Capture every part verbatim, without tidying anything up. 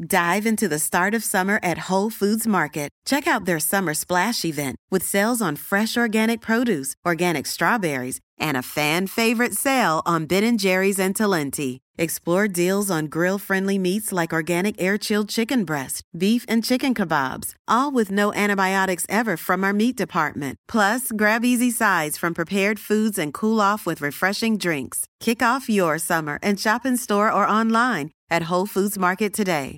Dive into the start of summer at Whole Foods Market. Check out their Summer Splash event with sales on fresh organic produce, organic strawberries, and a fan-favorite sale on Ben and Jerry's and Talenti. Explore deals on grill-friendly meats like organic air-chilled chicken breast, beef and chicken kebabs, all with no antibiotics ever from our meat department. Plus, grab easy sides from prepared foods and cool off with refreshing drinks. Kick off your summer and shop in store or online at Whole Foods Market today.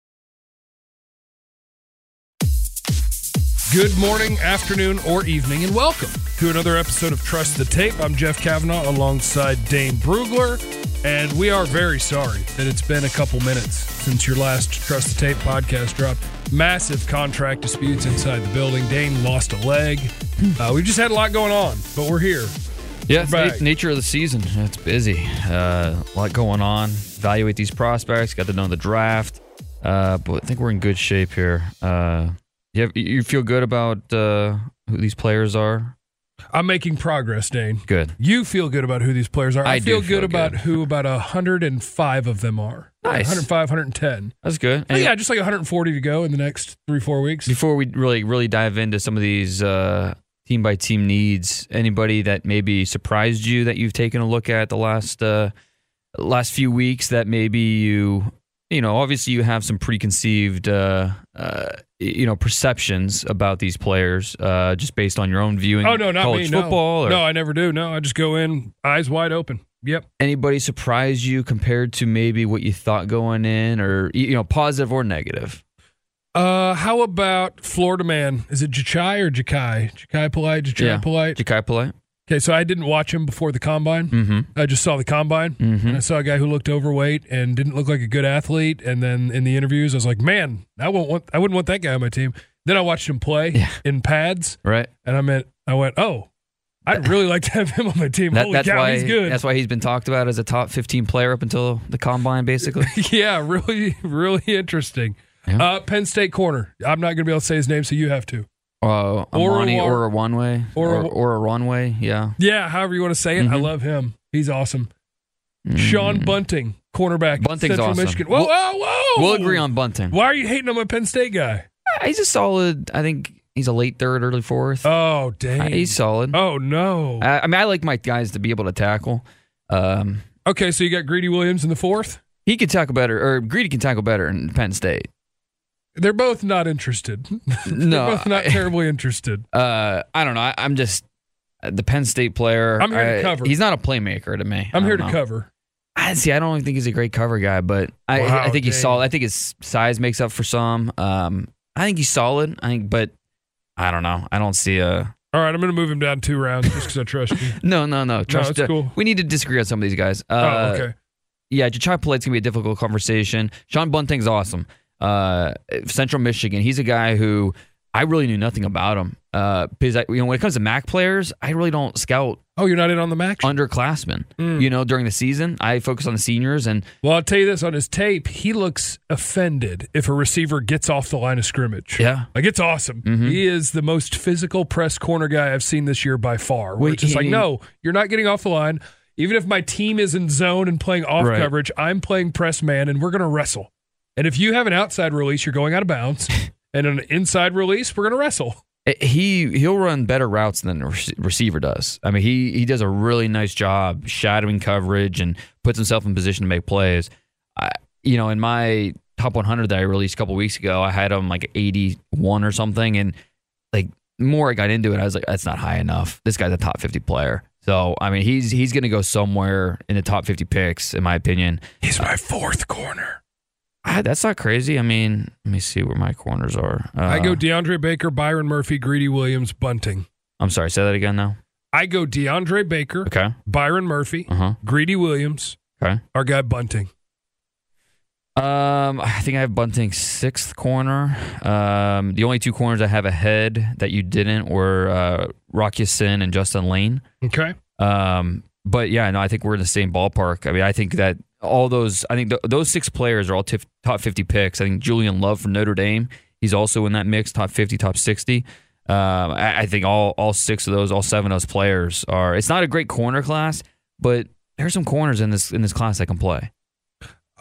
Good morning, afternoon, or evening, and welcome to another episode of Trust the Tape. I'm Jeff Kavanaugh alongside Dane Brugler, and we are very sorry that it's been a couple minutes since your last Trust the Tape podcast dropped. Massive contract disputes inside the building. Dane lost a leg. Uh, we've just had a lot going on, but we're here. Yeah, it's the nature of the season. It's busy. Uh, a lot going on. Evaluate these prospects. Got to know the draft. Uh, but I think we're in good shape here. Uh, you, have, you feel good about uh, who these players are? I'm making progress, Dane. Good. You feel good about who these players are. I, I feel, do feel good about good. who about one hundred five of them are. Nice. one hundred five, one hundred ten. That's good. Oh, yeah, just like one hundred forty to go in the next three, four weeks. Before we really, really dive into some of these uh, team-by-team needs, anybody that maybe surprised you that you've taken a look at the last uh, last few weeks that maybe you, you know, obviously you have some preconceived, uh, uh, you know, perceptions about these players uh, just based on your own viewing. Oh, no, not college me. football. No. Or no, I never do. No, I just go in eyes wide open. Yep. Anybody surprise you compared to maybe what you thought going in, or, you know, positive or negative? Uh, how about Florida man? Is it Jachai or Jachai? Jachai Polite, Jachai Yeah. Polite? Jachai Polite. Okay, so I didn't watch him before the combine. Mm-hmm. I just saw the combine, Mm-hmm. and I saw a guy who looked overweight and didn't look like a good athlete. And then in the interviews, I was like, man, I won't want, I wouldn't want that guy on my team. Then I watched him play Yeah. in pads, Right. and I meant, I went, oh, I'd really like to have him on my team. That, Holy that's cow, why he's good. That's why he's been talked about as a top fifteen player up until the combine, basically. Yeah, really, really interesting. Yeah. Uh, Penn State corner. I'm not going to be able to say his name, so you have to. Uh, Amani Or- or a one way or- or or a runway, yeah. Yeah, however you want to say it. I Mhm. love him. He's awesome. Mm. Sean Bunting, cornerback, Bunting's Central awesome. Michigan. Whoa, We'll- whoa, whoa! We'll agree on Bunting. Why are you hating on my Penn State guy? He's a solid. I think he's a late third, early fourth. Oh, dang. Uh, he's solid. Oh, no. I, I mean, I like my guys to be able to tackle. Um, Okay, so you got Greedy Williams in the fourth? he could tackle better, or Greedy can tackle better in Penn State. They're both not interested. They're No, both not I- terribly interested. Uh, I don't know. I, I'm just the Penn State player. I'm here to I- cover. He's not a playmaker to me. I'm I here don't to know. cover. I see. I don't even think he's a great cover guy, but I, Wow, I think he's dang. solid. I think his size makes up for some. Um, I think he's solid. I think, but I don't know. I don't see a. All right, I'm going to move him down two rounds just because I trust you. No, no, no. Trust. it's cool. We need to disagree on some of these guys. Uh, oh, okay. Yeah, Jachai Polite's gonna be a difficult conversation. Sean Bunting's awesome. Uh, Central Michigan. He's a guy who I really knew nothing about him. Uh, because I, you know, when it comes to M A C players, I really don't scout Oh, you're not in on the match? underclassmen. Mm. You know, during the season, I focus on the seniors and. Well, I'll tell you this, on his tape, he looks offended if a receiver gets off the line of scrimmage. Yeah. Like, it's awesome. Mhm. He is the most physical press corner guy I've seen this year by far. Where Wait, it's just like, he- no, you're not getting off the line. Even if my team is in zone and playing off Right. coverage, I'm playing press man, and we're going to wrestle. And if you have an outside release, you're going out of bounds. And an inside release, we're going to wrestle. He he'll run better routes than the rec- receiver does. I mean, he he does a really nice job shadowing coverage and puts himself in position to make plays. I, you know, in my top one hundred that I released a couple weeks ago, I had him like eighty-one or something, and like the more I got into it, I was like, that's not high enough. This guy's a top fifty player. So I mean, he's he's going to go somewhere in the top fifty picks, in my opinion. He's my fourth corner. Ah, that's not crazy. I mean, let me see where my corners are. Uh, I go DeAndre Baker, Byron Murphy, Greedy Williams, Bunting. I'm sorry, say that again now. I go DeAndre Baker, Okay. Byron Murphy, Uh huh. Greedy Williams, Okay. our guy Bunting. Um, I think I have Bunting sixth corner. Um, the only two corners I have ahead that you didn't were uh, Rocky Sin and Justin Lane. Okay. Um, but yeah, no, I think we're in the same ballpark. I mean, I think that all those, I think th- those six players are all tif- top fifty picks. I think Julian Love from Notre Dame, he's also in that mix, top fifty, top sixty. Um, I, I think all all six of those, all seven of those players are. It's not a great corner class, but there's some corners in this in this class that can play.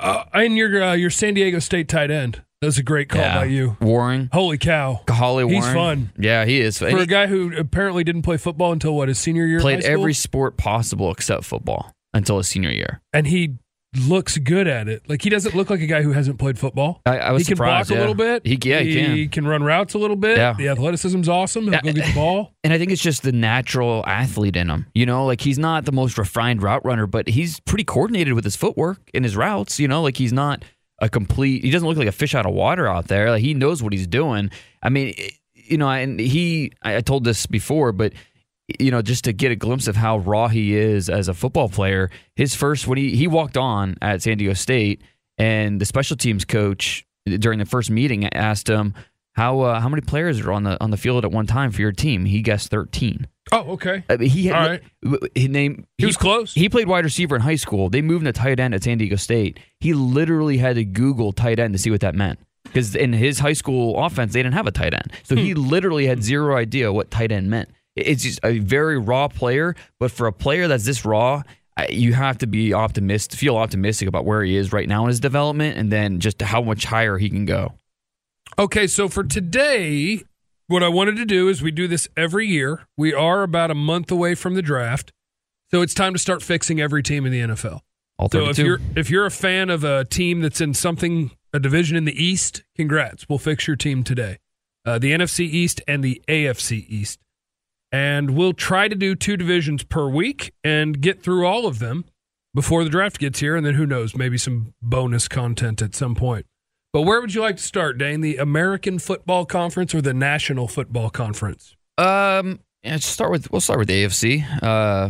Uh, and your uh, your San Diego State tight end. That's a great call Yeah. by you. Warren. Holy cow. Holly Warren. He's fun. Yeah, he is. For And a he guy who apparently didn't play football until, what, his senior year played of high school? every sport possible except football until his senior year. And he looks good at it. Like, he doesn't look like a guy who hasn't played football. I, I was he can surprised. block yeah. a little bit. He, yeah, he, he can. can run routes a little bit. Yeah. The athleticism's awesome. He'll Yeah. go get the ball. And I think it's just the natural athlete in him. You know, like he's not the most refined route runner, but he's pretty coordinated with his footwork and his routes. You know, like he's not a complete, he doesn't look like a fish out of water out there. Like he knows what he's doing. I mean, you know, and he, I told this before, but, you know, just to get a glimpse of how raw he is as a football player, his first, when he, he walked on at San Diego State, and the special teams coach during the first meeting asked him, How uh, how many players are on the on the field at one time for your team? He guessed thirteen. Oh, okay. I mean, he had, All right. His name. He was close. He played wide receiver in high school. They moved him to tight end at San Diego State. He literally had to Google tight end to see what that meant, because in his high school offense they didn't have a tight end. So he literally had zero idea what tight end meant. It's just a very raw player, but for a player that's this raw, you have to be optimistic, feel optimistic about where he is right now in his development, and then just how much higher he can go. Okay, so for today, what I wanted to do is we do this every year. We are about a month away from the draft, so it's time to start fixing every team in the N F L. All So if thirty-two. you're if you're a fan of a team that's in something, a division in the East, congrats. We'll fix your team today. Uh, the N F C East and the A F C East. And we'll try to do two divisions per week and get through all of them before the draft gets here, and then who knows, maybe some bonus content at some point. But where would you like to start, Dane? The American Football Conference or the National Football Conference? Um, yeah, let's start with we'll start with the A F C. Uh,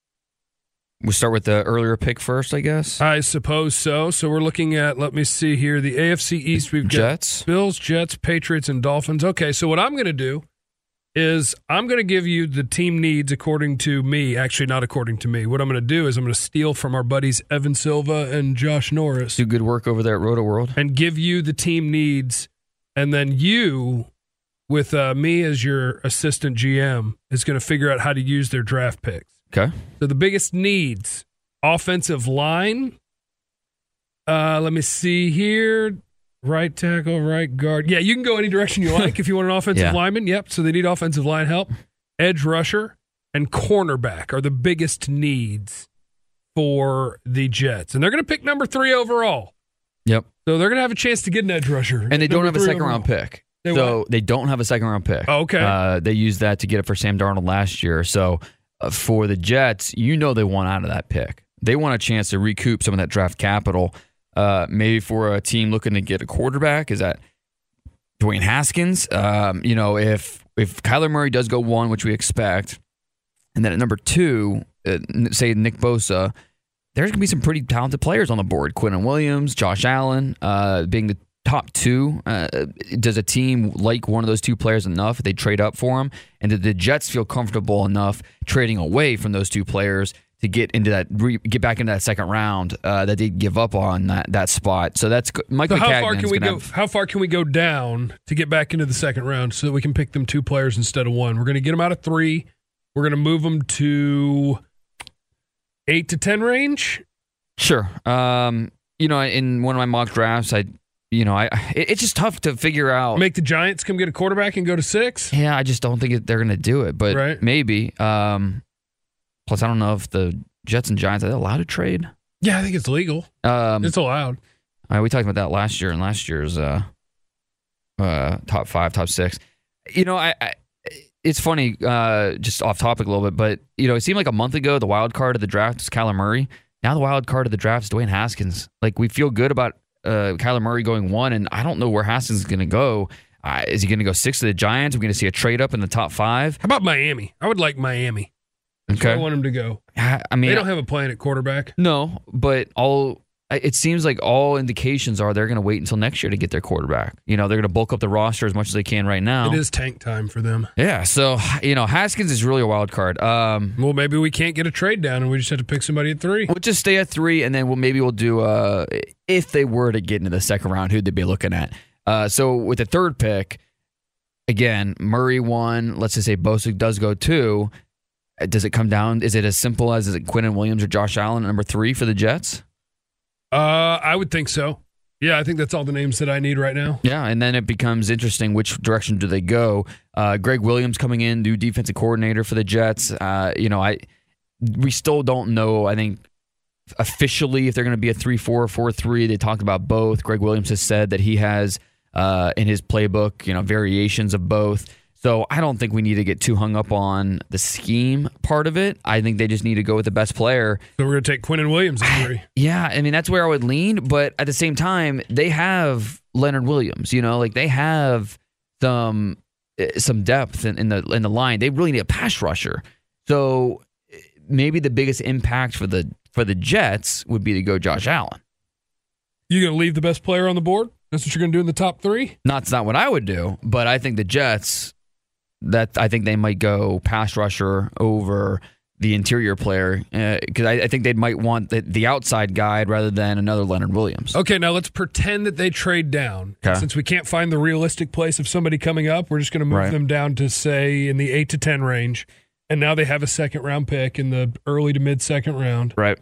we'll start with the earlier pick first, I guess. I suppose so. So we're looking at, let me see here, the A F C East. We've got Jets. Bills, Jets, Patriots, and Dolphins. Okay, so what I'm going to do is I'm going to give you the team needs according to me. Actually, not according to me. What I'm going to do is I'm going to steal from our buddies Evan Silva and Josh Norris Do good work over there at Roto World. and give you the team needs. And then you, with uh, me as your assistant G M, is going to figure out how to use their draft picks. Okay. So the biggest needs, offensive line. Uh, let me see here. Right tackle, right guard. Yeah, you can go any direction you like if you want an offensive Yeah. lineman. Yep, so they need offensive line help. Edge rusher and cornerback are the biggest needs for the Jets. And they're going to pick number three overall. Yep. So they're going to have a chance to get an edge rusher. And they don't Number have a three second overall. round pick. They so what? they don't have a second round pick. Oh, okay. Uh, they used that to get it for Sam Darnold last year. So uh, for the Jets, you know they want out of that pick. They want a chance to recoup some of that draft capital. Uh, maybe for a team looking to get a quarterback, is that Dwayne Haskins? Um, you know, if if Kyler Murray does go one, which we expect, and then at number two, uh, say Nick Bosa, there's going to be some pretty talented players on the board. Quinnen Williams, Josh Allen, uh, being the top two. Uh, does a team like one of those two players enough if they trade up for them? And did the Jets feel comfortable enough trading away from those two players to get into that, re, get back into that second round uh, that they give up on that, that spot? So that's Mike So how far McCagnon's can we gonna go? have- How far can we go down to get back into the second round so that we can pick them two players instead of one? We're going to get them out of three. We're going to move them to eight to ten range. Sure. Um, you know, in one of my mock drafts, I, you know, I it, it's just tough to figure out. Make the Giants come get a quarterback and go to six. Yeah, I just don't think it, they're going to do it, but Right. maybe. Um, plus, I don't know if the Jets and Giants, are they allowed to trade? Yeah, I think it's legal. Um, It's allowed. all right, we talked about that last year in last year's uh, uh, top five, top six. You know, I, I it's funny, uh, just off topic a little bit, but you know, it seemed like a month ago the wild card of the draft was Kyler Murray. Now the wild card of the draft is Dwayne Haskins. Like, we feel good about uh, Kyler Murray going one, and I don't know where Haskins is going to go. Uh, is he going to go six to the Giants? We're going to see a trade up in the top five. How about Miami? I would like Miami. That's where I want him to go. I I mean, They don't have a plan at quarterback. no, but all it seems like all indications are they're going to wait until next year to get their quarterback. You know, they're going to bulk up the roster as much as they can right now. It is tank time for them. Yeah, so you know, Haskins is really a wild card. Um, Well, maybe we can't get a trade down and we just have to pick somebody at three. we'll just stay at three, and then we'll maybe we'll do uh, if they were to get into the second round, who'd they be looking at? Uh, so with the third pick, again, Murray one. Let's just say Bosa does go two. Does it come down? Is it as simple as is it Quinnen Williams or Josh Allen at number three for the Jets? Uh, I would think so. Yeah, I think that's all the names that I need right now. Yeah, and then it becomes interesting which direction do they go. Uh, Greg Williams coming in, new defensive coordinator for the Jets. Uh, you know, I we still don't know, I think, officially if they're going to be a three four or four three. They talked about both. Greg Williams has said that he has uh, in his playbook, you know, variations of both. So I don't think we need to get too hung up on the scheme part of it. I think they just need to go with the best player. So we're going to take Quinnen Williams injury. Yeah, I mean, that's where I would lean. But at the same time, they have Leonard Williams. You know, like they have some some depth in, in the in the line. They really need a pass rusher. So maybe the biggest impact for the for the Jets would be to go Josh Allen. You going to leave the best player on the board? That's what you're going to do in the top three? Not, that's not what I would do, but I think the Jets... That I think they might go pass rusher over the interior player because uh, I, I think they might want the, the outside guy rather than another Leonard Williams. Okay, now let's pretend that they trade down. Okay. Since we can't find the realistic place of somebody coming up, we're just going to move Right. them down to, say, in the eight to ten range. And now they have a second-round pick in the early to mid-second round. Right.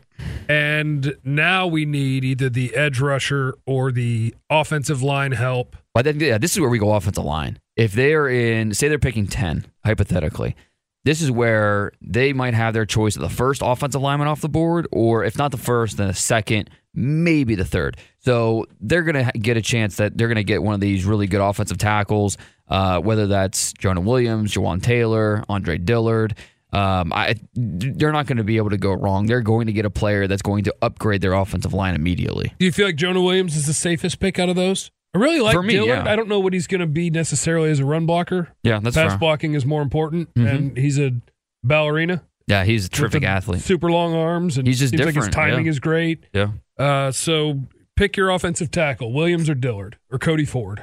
And now we need either the edge rusher or the offensive line help. But then, yeah, this is where we go offensive line. If they're in, say they're picking ten, hypothetically, this is where they might have their choice of the first offensive lineman off the board, or if not the first, then the second, maybe the third. So they're going to get a chance that they're going to get one of these really good offensive tackles, uh, whether that's Jonah Williams, Jawan Taylor, Andre Dillard. Um, I, they're not going to be able to go wrong. They're going to get a player that's going to upgrade their offensive line immediately. Do you feel like Jonah Williams is the safest pick out of those? I really like For me, Dillard. yeah. I don't know what he's going to be necessarily as a run blocker. Yeah, that's Pass fair. blocking is more important, Mhm. and he's a ballerina. Yeah, he's a with terrific the athlete. Super long arms, and He's just seems like his different, timing yeah. is great. Yeah. Uh, so pick your offensive tackle, Williams or Dillard or Cody Ford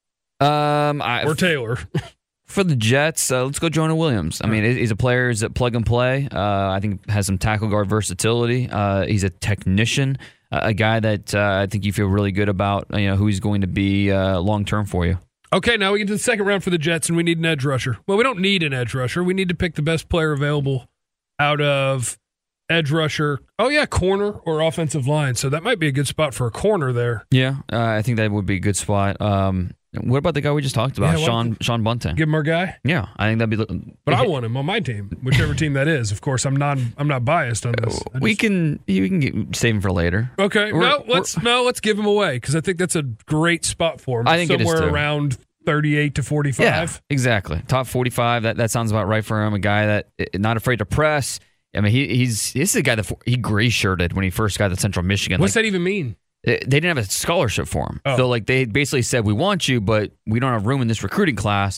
Um, I, or Taylor. For the Jets, uh, let's go Jonah Williams. I mean, he's a player who's a plug and play. Uh, I think has some tackle guard versatility. Uh, he's a technician, uh, a guy that uh, I think you feel really good about. You know, who he's going to be uh, long term for you. Okay, now we get to the second round for the Jets, and we need an edge rusher. Well, we don't need an edge rusher. We need to pick the best player available out of edge rusher. Oh yeah, corner or offensive line. So that might be a good spot for a corner there. Yeah, uh, I think that would be a good spot. Um, what about the guy we just talked about, Yeah, why Sean don't- Sean Bunting? Give him our guy. Yeah, I think that'd be. But I want him on my team, whichever team that is. Of course, I'm not. I'm not biased on this. I We just- can we can get, save him for later. Okay, We're- no, let's no, let's give him away because I think that's a great spot for him. I think it is, somewhere too. around thirty-eight to forty-five. Yeah, exactly. Top forty-five. That that sounds about right for him. A guy that eh, not afraid to press. I mean, he he's this is a guy that he gray shirted when he first got to Central Michigan. What's Like, that even mean? they they didn't have a scholarship for him. Oh. So like they basically said, we want you, but we don't have room in this recruiting class.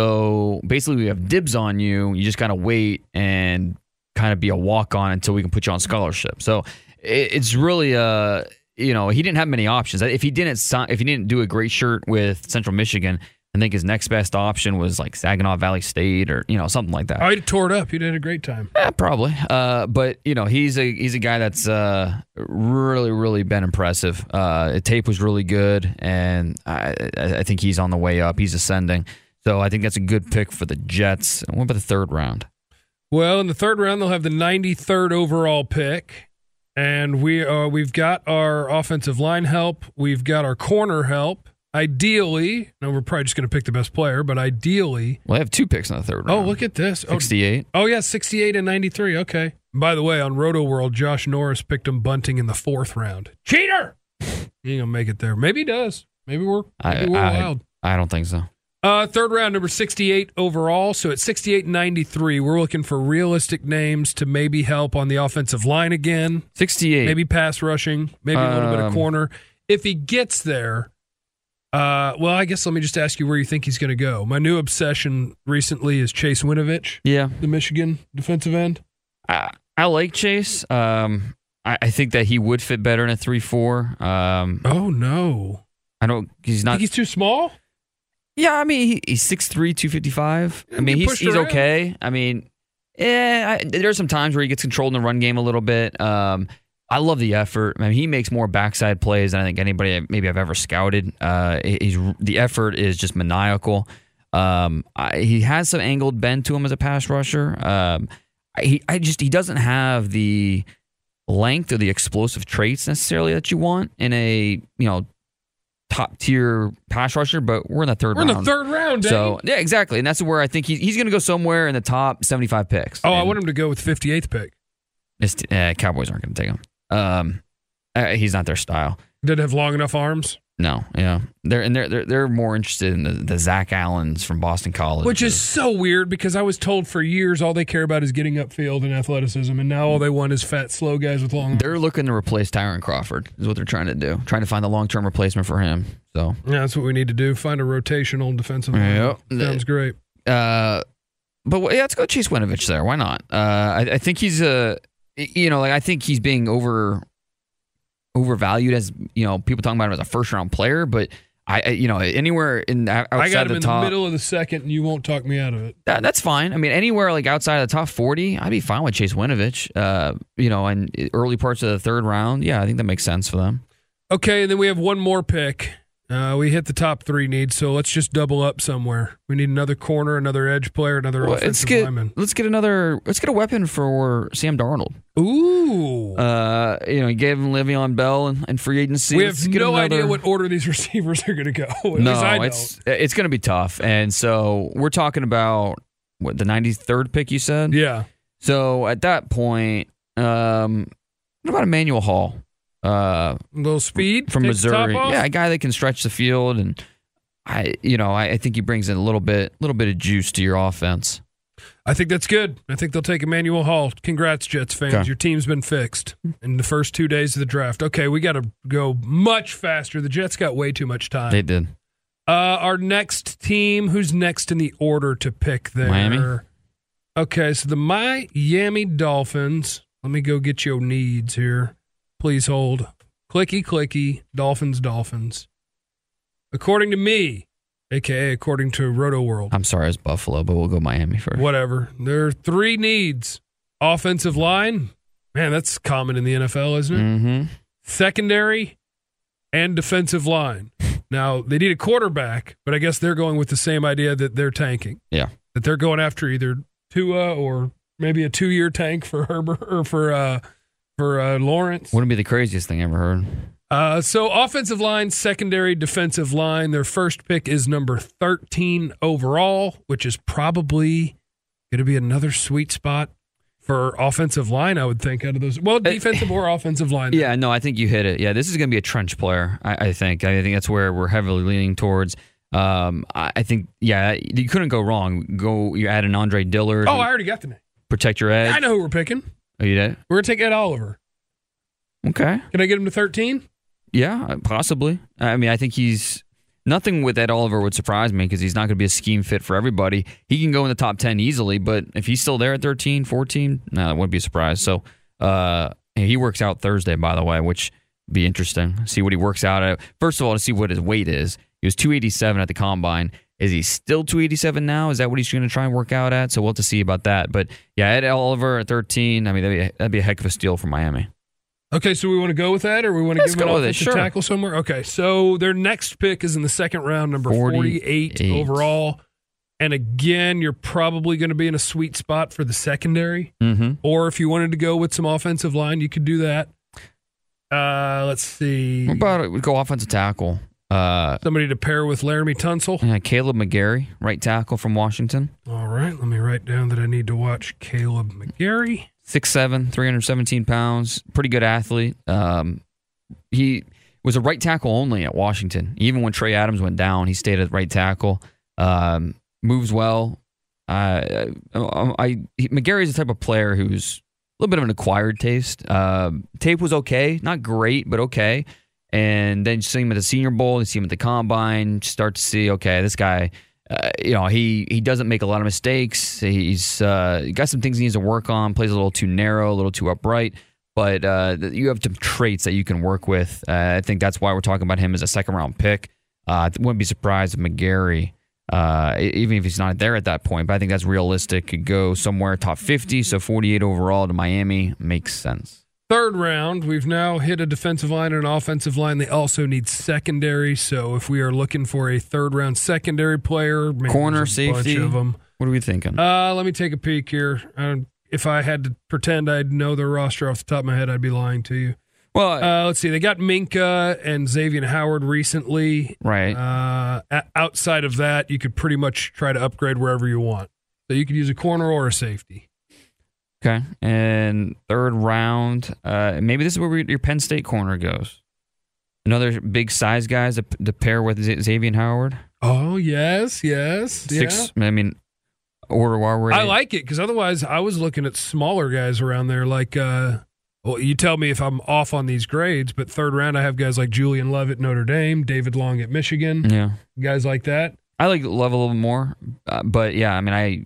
So basically we have dibs on you. You just got to wait and kind of be a walk on until we can put you on scholarship. So it, it's really uh you know, he didn't have many options. If he didn't sign, if he didn't do a great shirt with Central Michigan, I think his next best option was like Saginaw Valley State or, you know, something like that. Oh, he tore it up. He did a great time. Yeah, probably. Uh, but you know, he's a he's a guy that's uh, really, really been impressive. Uh, the tape was really good, and I, I think he's on the way up. He's ascending, so I think that's a good pick for the Jets. What about the third round? Well, in the third round, they'll have the ninety-third overall pick, and we uh, we've got our offensive line help. We've got our corner help. Ideally, no, we're probably just going to pick the best player, but ideally, Well, they have two picks in the third oh, round. look at this. Oh, sixty-eight. oh yeah, sixty-eight and ninety-three. Okay. By the way, on Roto World, Josh Norris picked him Bunting in the fourth round. Cheater! He ain't gonna make it there. Maybe he does. Maybe we're maybe I, we're I, wild. I don't think so. Uh, third round, number sixty-eight overall. So at sixty-eight and ninety-three, we're looking for realistic names to maybe help on the offensive line again. sixty-eight. Maybe pass rushing, maybe a little bit of Um, corner. If he gets there, uh, well, I guess let me just ask you where you think he's going to go. My new obsession recently is Chase Winovich, Yeah. the Michigan defensive end. I, I like Chase. Um, I, I think that he would fit better in a three four. Um, Oh, no. I don't. He's not. Think he's too small? Yeah, I mean, he, he's six three, two fifty-five. I He'll mean, get he's pushed he's around. okay. I mean, yeah, I, there's some times where he gets controlled in the run game a little bit. Um, I love the effort. I mean, he makes more backside plays than I think anybody maybe I've ever scouted. Uh, he's the effort is just maniacal. Um, I, he has some angled bend to him as a pass rusher. Um, he I just he doesn't have the length or the explosive traits necessarily that you want in a, you know, top tier pass rusher, but we're in the third we're round. We're in the third round, Dave. So, yeah, exactly. And that's where I think he, he's going to go somewhere in the top seventy-five picks. Oh, and I want him to go with fifty-eighth pick. It's, uh, Cowboys aren't going to take him. Um, uh, he's not their style. Did it have long enough arms? No, yeah, they're and they're they're, they're more interested in the, the Zach Allens from Boston College, which is so weird because I was told for years all they care about is getting upfield and athleticism, and now all they want is fat, slow guys with long arms. They're looking to replace Tyron Crawford, is what they're trying to do, trying to find the long term replacement for him. So yeah, that's what we need to do: find a rotational defensive line. Yep. Sounds great. Uh, but yeah, let's go Chase Winovich there. Why not? Uh, I, I think he's a, you know, like I think he's being over. overvalued as, you know, people talking about him as a first round player, but I, I you know, anywhere in outside I got him the in top, the middle of the second, and you won't talk me out of it. That, that's fine. I mean, anywhere like outside of the top forty, I'd be fine with Chase Winovich. Uh, you know, and early parts of the third round, yeah, I think that makes sense for them. Okay, and then we have one more pick. Uh, we hit the top three needs, so let's just double up somewhere. We need another corner, another edge player, another well, offensive let's get, lineman. Let's get another. Let's get a weapon for Sam Darnold. Ooh, uh, you know, he gave him Le'Veon Bell and, and free agency. We let's have no another... idea what order these receivers are going to go. At no, least I it's it's going to be tough, and so we're talking about what the ninety-third pick you said. Yeah. So at that point, um, what about Emmanuel Hall? Uh, a little speed from Missouri, yeah, a guy that can stretch the field, and I, you know, I, I think he brings in a little bit, little bit of juice to your offense. I think that's good. I think they'll take Emmanuel Hall. Congrats, Jets fans. Okay. Your team's been fixed in the first two days of the draft. Okay, we got to go much faster. The Jets got way too much time. They did. Uh, our next team, who's next in the order to pick there? Miami. Okay, so the Miami Dolphins. Let me go get your needs here. Please hold. Clicky, clicky. Dolphins, Dolphins. According to me, a k a according to Roto World. I'm sorry, it's Buffalo, but we'll go Miami first. Whatever. There are three needs. Offensive line. Man, that's common in the N F L, isn't it? Mm-hmm. Secondary and defensive line. Now, they need a quarterback, but I guess they're going with the same idea that they're tanking. Yeah. That they're going after either Tua or maybe a two-year tank for Herbert or for uh, for uh, Lawrence. Wouldn't be the craziest thing I ever heard. Uh, so offensive line, secondary, defensive line. Their first pick is number thirteen overall, which is probably going to be another sweet spot for offensive line, I would think, out of those. Well, defensive or offensive line. Yeah, no, I think you hit it. Yeah, this is going to be a trench player, I, I think. I think that's where we're heavily leaning towards. Um, I, I think, yeah, you couldn't go wrong. Go, you add an Andre Dillard. Oh, I already got the name. Protect your edge. I know who we're picking. Oh, you did? We're going to take Ed Oliver. Okay. Can I get him to thirteen? Yeah, possibly. I mean, I think he's nothing with Ed Oliver would surprise me because he's not going to be a scheme fit for everybody. He can go in the top ten easily, but if he's still there at thirteen, fourteen, no, that wouldn't be a surprise. So uh, he works out Thursday, by the way, which would be interesting. See what he works out at. First of all, to see what his weight is. He was two eighty-seven at the combine. Is he still two eighty-seven now? Is that what he's going to try and work out at? So we'll have to see about that. But yeah, Ed Oliver at thirteen, I mean, that'd be a, that'd be a heck of a steal for Miami. Okay, so we want to go with that, or we want to Let's give him go an with it, offensive sure. tackle somewhere? Okay, so their next pick is in the second round, number forty-eight, forty-eight overall. And again, you're probably going to be in a sweet spot for the secondary. Mm-hmm. Or if you wanted to go with some offensive line, you could do that. Uh, let's see. What about it? We go offensive tackle. Uh, Somebody to pair with Laramie Tunsil. yeah, Caleb McGarry, right tackle from Washington. All right, let me write down that I need to watch Caleb McGarry. six seven, three hundred seventeen pounds, pretty good athlete. Um, he was a right tackle only at Washington. Even when Trey Adams went down, he stayed at right tackle. Um, moves well. Uh, I, I he, McGarry's the type of player who's a little bit of an acquired taste. Uh, tape was okay, not great, but okay. And then you see him at the Senior Bowl, you see him at the Combine, start to see, okay, this guy, uh, you know, he he doesn't make a lot of mistakes. He's uh, got some things he needs to work on, plays a little too narrow, a little too upright, but uh, you have some traits that you can work with. Uh, I think that's why we're talking about him as a second-round pick. Uh, I wouldn't be surprised if McGarry, uh, even if he's not there at that point, but I think that's realistic. Could go somewhere top fifty, so forty-eight overall to Miami makes sense. Third round, we've now hit a defensive line and an offensive line. They also need secondary, so if we are looking for a third-round secondary player, maybe Corner, there's a safety, bunch of them. What are we thinking? Uh, let me take a peek here. Uh, if I had to pretend I'd know their roster off the top of my head, I'd be lying to you. Well, uh, let's see. They got Minka and Xavier Howard recently. right. Uh, a- outside of that, you could pretty much try to upgrade wherever you want. So you could use a corner or a safety. Okay. And third round, uh, maybe this is where we, your Penn State corner goes. Another big size guys to, to pair with Z- Xavier Howard. Oh, yes, yes. Six, yeah. I mean, order while we're I like it because otherwise I was looking at smaller guys around there. Like, uh, well, you tell me if I'm off on these grades, but third round I have guys like Julian Love at Notre Dame, David Long at Michigan, Yeah. guys like that. I like Love a little more. Uh, but yeah, I mean, I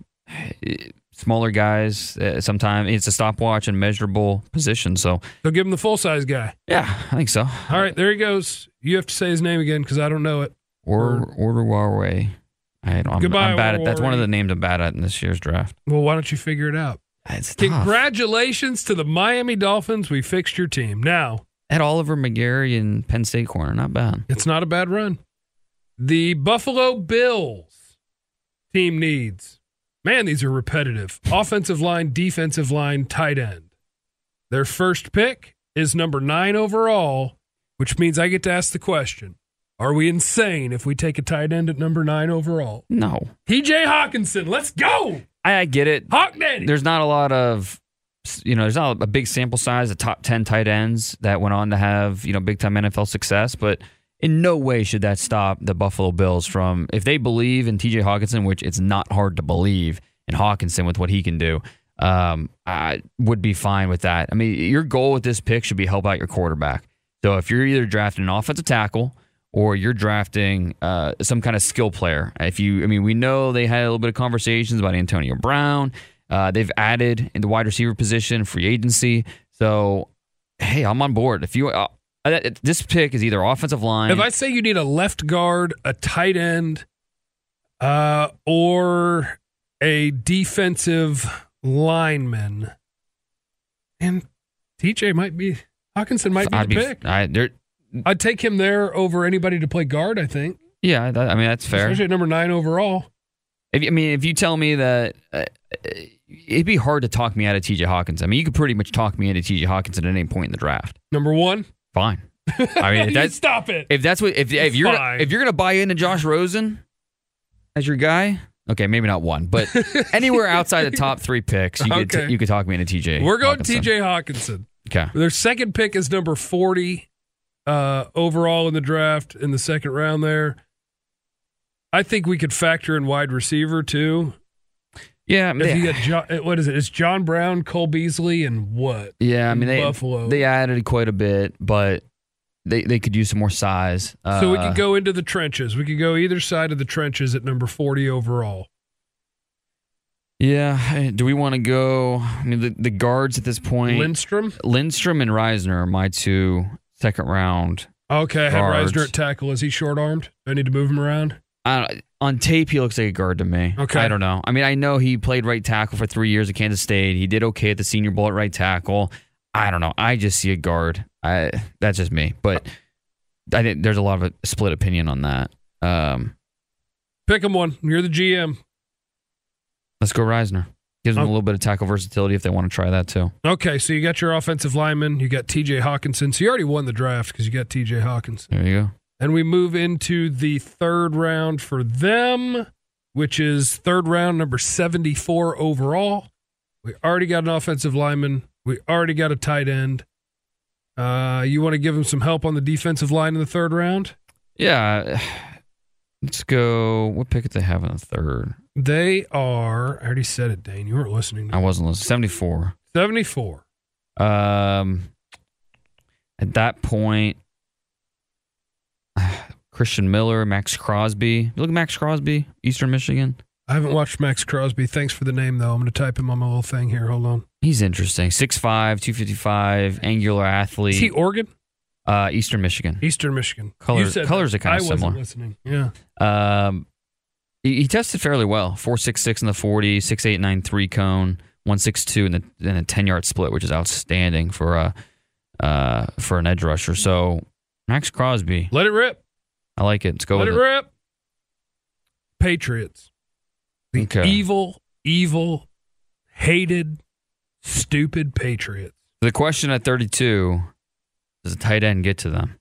smaller guys, uh, sometimes it's a stopwatch and measurable position. So, So give him the full-size guy. yeah, I think so. All right, there he goes. You have to say his name again because I don't know it. Or Order Warway. I don't, I'm, Goodbye, I'm bad at that's one of Warway. the names I'm bad at in this year's draft. Well, why don't you figure it out? It's tough. Congratulations to the Miami Dolphins. We fixed your team. Now, At Oliver McGarry and Penn State corner, not bad. it's not a bad run. The Buffalo Bills team needs. Man, these are repetitive. Offensive line, defensive line, tight end. Their first pick is number nine overall, which means I get to ask the question, are we insane if we take a tight end at number nine overall? No, T J Hawkinson, let's go! I, I get it. Hawk Daddy! There's not a lot of, you know, there's not a big sample size of top ten tight ends that went on to have, you know, big time N F L success, but in no way should that stop the Buffalo Bills from, if they believe in T J Hawkinson, which it's not hard to believe in Hawkinson with what he can do, um, I would be fine with that. I mean, your goal with this pick should be help out your quarterback. So if you're either drafting an offensive tackle or you're drafting uh, some kind of skill player, if you, I mean, we know they had a little bit of conversations about Antonio Brown. Uh, they've added in the wide receiver position, free agency. So, hey, I'm on board. If you, uh, this pick is either offensive line. If I say you need a left guard, a tight end, uh, or a defensive lineman, and T J might be, Hawkinson might be I'd the be, pick. I, there, I'd take him there over anybody to play guard, I think. yeah, that, I mean, that's fair. Especially at number nine overall. If, I mean, if you tell me that, uh, it'd be hard to talk me out of T J Hawkinson. I mean, you could pretty much talk me into T J Hawkinson at any point in the draft. Number one. Fine. I mean, if that's, stop it. if that's what if if you're Fine. if you're gonna buy into Josh Rosen as your guy, okay, maybe not one, but anywhere outside the top three picks, you could Okay. t- you could talk me into T J. We're going Hawkinson. T J Hawkinson. Okay. Their second pick is number forty uh, overall in the draft in the second round there. I think we could factor in wide receiver too. Yeah, I mean, If they, you got John, what is it? It's John Brown, Cole Beasley, and what? yeah, I mean, they Buffalo. they added quite a bit, but they they could use some more size. Uh, So we could go into the trenches. We could go either side of the trenches at number forty overall. Yeah. Do we want to go? I mean, the, the guards at this point, Lindstrom. Lindstrom and Reisner are my two second round. Okay, I had Guards. Reisner at tackle. Is he short armed? I need to move him around. I don't, on tape, he looks like a guard to me. Okay. I don't know. I mean, I know he played right tackle for three years at Kansas State. He did okay at the Senior Bowl at right tackle. I don't know. I just see a guard. I, that's just me. But I think there's a lot of a split opinion on that. Um, Pick him one. You're the G M. let's go Reisner. Gives them Oh. a little bit of tackle versatility if they want to try that too. Okay, so you got your offensive lineman. You got T J Hawkinson. So you already won the draft because you got T J Hawkinson. There you go. And we move into the third round for them, which is third round number seventy-four overall. We already got an offensive lineman. We already got a tight end. Uh, you want to give them some help on the defensive line in the third round? Yeah. Let's go. What pick did they have in the third? They are, I already said it, Dane. You weren't listening to I me. wasn't listening. seventy-four. seventy-four. Um, at that point, Christian Miller, Max Crosby. You look at Max Crosby, Eastern Michigan. I haven't watched Max Crosby. Thanks for the name, though. I'm going to type him on my little thing here. Hold on. He's interesting. six five, two fifty-five, angular athlete. Is he Oregon? Uh, Eastern Michigan. Eastern Michigan. Colors- You said colors that. are kinda I wasn't similar. listening. Yeah. Um, he, he tested fairly well. four six six in the forty, six eight nine three cone, one six two in the in a ten yard split, which is outstanding for a uh for an edge rusher. So Max Crosby, Let it rip. I like it. Let's go Let with it it. rip. Patriots. The Okay. evil, evil, hated Stupid Patriots. The question at thirty-two, does a tight end get to them?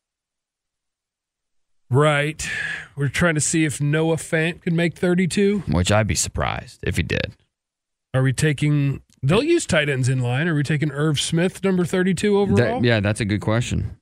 Right. We're trying to see if Noah Fant could make thirty-two. Which I'd be surprised if he did. Are we taking... They'll use tight ends in line. Are we taking Irv Smith, number thirty-two overall? That, yeah, that's a good question.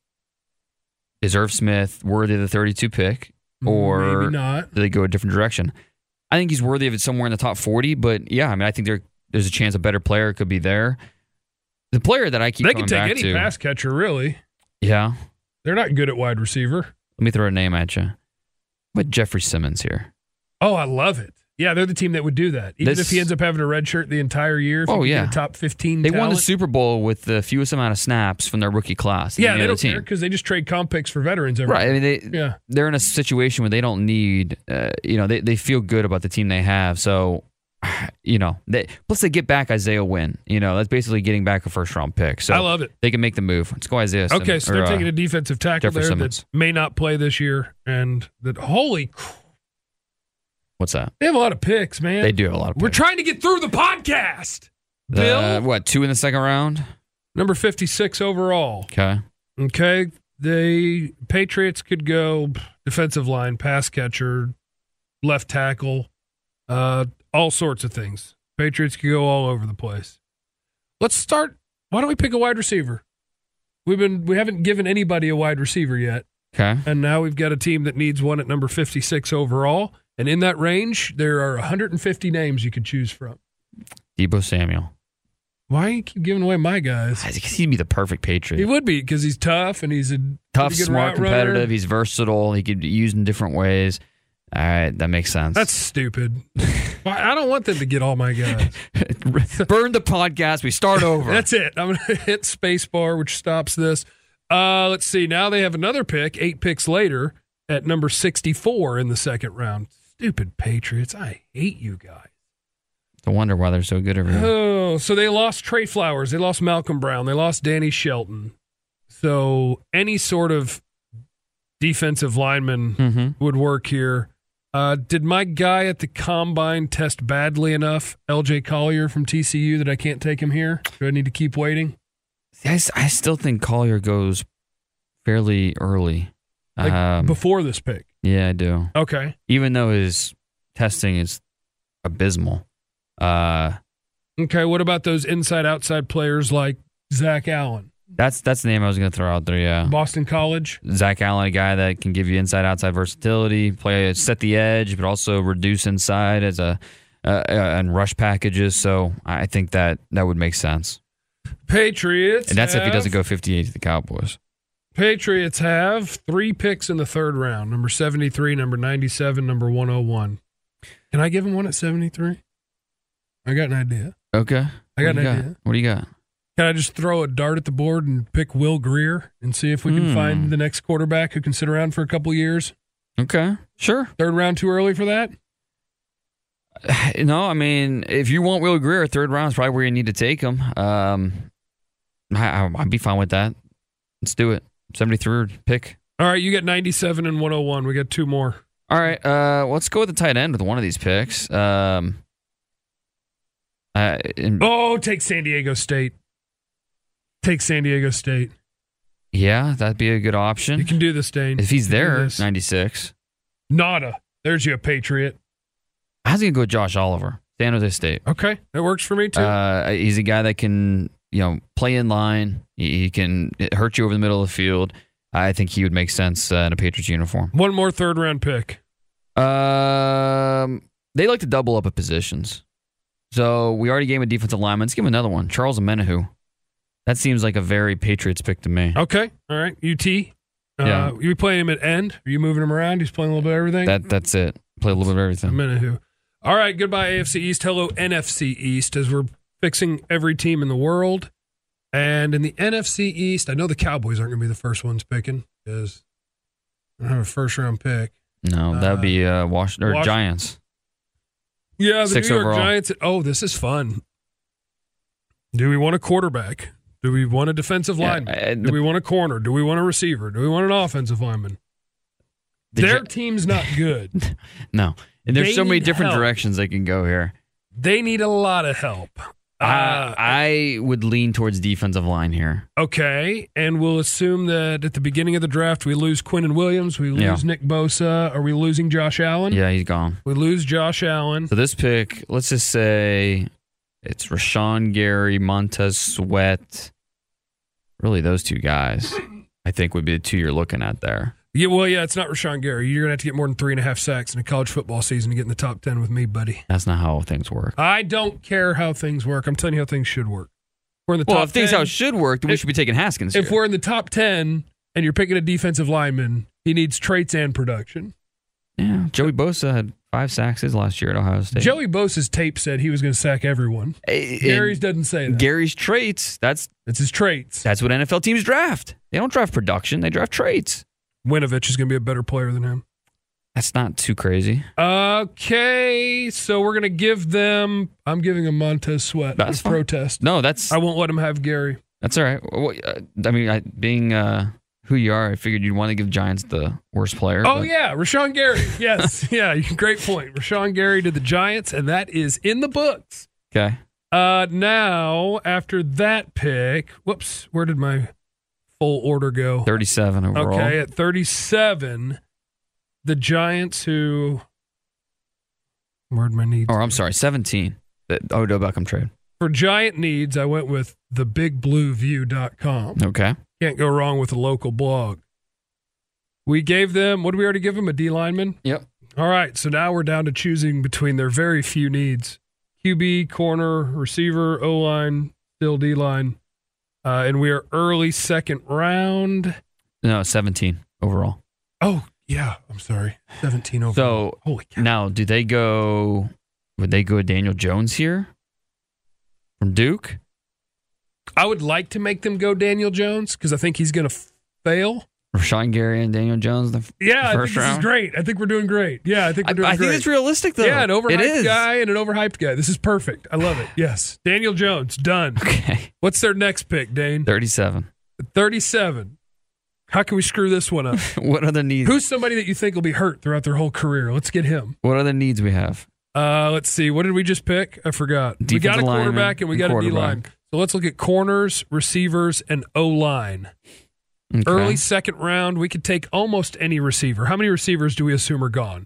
Is Irv Smith worthy of the thirty-two pick? Or maybe not. Do they go a different direction? I think he's worthy of it somewhere in the top forty, but yeah, I mean, I think there there's a chance a better player could be there. The player that I keep they coming can take back any to, pass catcher, really. Yeah. They're not good at wide receiver. Let me throw a name at you. But Jeffrey Simmons here. Oh, I love it. Yeah, they're the team that would do that. Even This- if he ends up having a red shirt the entire year, if Oh, he yeah. get a top fifteen They won talent. the Super Bowl with the fewest amount of snaps from their rookie class. than Yeah, any they other don't team. care because they just trade comp picks for veterans every Right. I mean, they, Yeah. they're in a situation where they don't need, uh, you know, they, they feel good about the team they have. So, you know, they, plus they get back Isaiah Wynn. You know, that's basically getting back a first round pick. So I love it. They can make the move. Let's go Isaiah Simmons. Okay, so they're or, uh, taking a defensive tackle Jeffrey there Simmons. that may not play this year, and that holy, cr- What's that? they have a lot of picks, man. They do have a lot of picks. We're trying to get through the podcast. Uh, Bill, what, two in the second round? number fifty-six overall. Okay. Okay, the Patriots could go defensive line, pass catcher, left tackle, uh, all sorts of things. Patriots could go all over the place. Let's start. Why don't we pick a wide receiver? We've been we haven't given anybody a wide receiver yet, Okay. and now we've got a team that needs one at number fifty-six overall. And in that range, there are one hundred fifty names you could choose from. Deebo Samuel. Why do you keep giving away my guys? I think he'd be the perfect Patriot. He would be because he's tough and he's a Tough, pretty good smart, route runner. competitive. He's versatile. He could be used in different ways. All right, that makes sense. That's stupid. Why- I don't want them to get all my guys. Burn the podcast. We start over. That's it. I'm going to hit spacebar, which stops this. Uh, let's see. Now they have another pick, eight picks later, at number sixty-four in the second round. Stupid Patriots. I hate you guys. No wonder why they're so good over here. Oh, so they lost Trey Flowers. They lost Malcolm Brown. They lost Danny Shelton. So any sort of defensive lineman Mm-hmm. would work here. Uh, did my guy at the combine test badly enough, L J Collier from T C U, that I can't take him here? Do I need to keep waiting? I, s- I still think Collier goes fairly early. Like um, before this pick? yeah, I do. Okay. Even though his testing is abysmal. Uh, Okay, what about those inside-outside players like Zach Allen? that's that's the name I was going to throw out there, yeah. Boston College? Zach Allen, a guy that can give you inside-outside versatility, play set the edge, but also reduce inside as a uh, and rush packages. So I think that that would make sense. Patriots And that's if he have- doesn't go fifty-eight to the Cowboys. Patriots have three picks in the third round, number seventy-three, number ninety-seven, number one oh one. Can I give him one at seventy-three? I got an idea. Okay. I got what do an you idea. What do you got? Can I just throw a dart at the board and pick Will Greer and see if we can Hmm. find the next quarterback who can sit around for a couple years? Okay. Sure. Third round too early for that? No, I mean, if you want Will Greer, third round is probably where you need to take him. Um, I, I'd be fine with that. Let's do it. seventy-third pick. All right, you get ninety-seven and one oh one. We got two more. All right, uh, let's go with the tight end with one of these picks. Um, uh, and- Oh, take San Diego State. Take San Diego State. yeah, that'd be a good option. You can do this, Dane. If he's You can do there, this. ninety-six. Nada. There's you a Patriot. I was going to go with Josh Oliver, San Jose State. Okay, that works for me too. Uh, he's a guy that can, you know, play in line. He, he can hurt you over the middle of the field. I think he would make sense uh, in a Patriots uniform. One more third round pick. Um, they like to double up at positions. So we already gave him a defensive lineman. Let's give him another one. Charles Omenihu. That seems like a very Patriots pick to me. Okay, all right. U T. Uh, Yeah. You playing him at end? Are you moving him around? He's playing a little bit of everything? That that's it. Play a little bit of everything. Menahu. All right, goodbye A F C East. Hello N F C East, as we're fixing every team in the world. And in the N F C East, I know the Cowboys aren't going to be the first ones picking because I don't have a first round pick. No, that would be uh, Wash- or Wash- Giants. Yeah, the Six New York overall. Giants. Oh, this is fun. Do we want a quarterback? Do we want a defensive Yeah, lineman? uh, Do the- we want a corner? Do we want a receiver? Do we want an offensive lineman? The Their Gi- team's not good. No. And there's They so many need different help. directions they can go here. They need a lot of help. Uh, I, I would lean towards defensive line here. Okay, and we'll assume that at the beginning of the draft we lose Quinnen Williams, we lose Yeah. Nick Bosa. Are we losing Josh Allen? Yeah, he's gone. We lose Josh Allen. So this pick, let's just say it's Rashawn Gary, Montez Sweat. Really, those two guys, I think, would be the two you're looking at there. Yeah, well, yeah, it's not Rashawn Gary. You're going to have to get more than three and a half sacks in a college football season to get in the top ten with me, buddy. That's not how things work. I don't care how things work. I'm telling you how things should work. We're in the Well, top if things ten. how it should work, then we If- should be taking Haskins If here. we're in the top ten and you're picking a defensive lineman, he needs traits and production. Yeah, Joey Bosa had five sacks his last year at Ohio State. Joey Bosa's tape said he was going to sack everyone. Eh, Gary's and doesn't say that. Gary's traits, that's It's his traits. that's what N F L teams draft. They don't draft production, they draft traits. Winovich is going to be a better player than him. That's not too crazy. Okay, so we're going to give them, I'm giving them Montez Sweat. That's as fine. protest. No, that's I won't let him have Gary. that's all right. Well, uh, I mean, I, being uh, who you are, I figured you'd want to give Giants the worst player. Oh, but- yeah, Rashawn Gary. Yes, yeah, great point. Rashawn Gary to the Giants, and that is in the books. Okay. Uh, now, after that pick, whoops, where did my full order go? thirty-seven overall. Okay, at thirty-seven, the Giants who, where'd my needs? Or I'm sorry, seventeen. The Odell Beckham trade. For Giant needs, I went with the big blue view dot com. Okay. Can't go wrong with a local blog. We gave them, what did we already give them? A D lineman? Yep. All right, so now we're down to choosing between their very few needs. Q B, corner, receiver, O-line, still D-line. Uh, and we are early second round. No, seventeen overall. Oh, yeah, I'm sorry. seventeen overall. So Holy cow. now, do they go? Would they go Daniel Jones here from Duke? I would like to make them go Daniel Jones because I think he's going to f- fail. Rashawn Gary and Daniel Jones. The f- Yeah, I think first this round. is great. I think we're doing great. Yeah, I think we're I, doing I great. think it's realistic though. Yeah, an overhyped it is. guy and an overhyped guy. This is perfect. I love it. Yes. Daniel Jones, done. Okay. What's their next pick, Dane? thirty-seven. thirty-seven. How can we screw this one up? What are the needs? Who's somebody that you think will be hurt throughout their whole career? Let's get him. What are the needs we have? Uh, let's see. What did we just pick? I forgot. we got a Defensive lineman quarterback and we and got a quarterback. D-line. So let's look at corners, receivers, and O-line. Okay. Early second round, we could take almost any receiver. How many receivers do we assume are gone?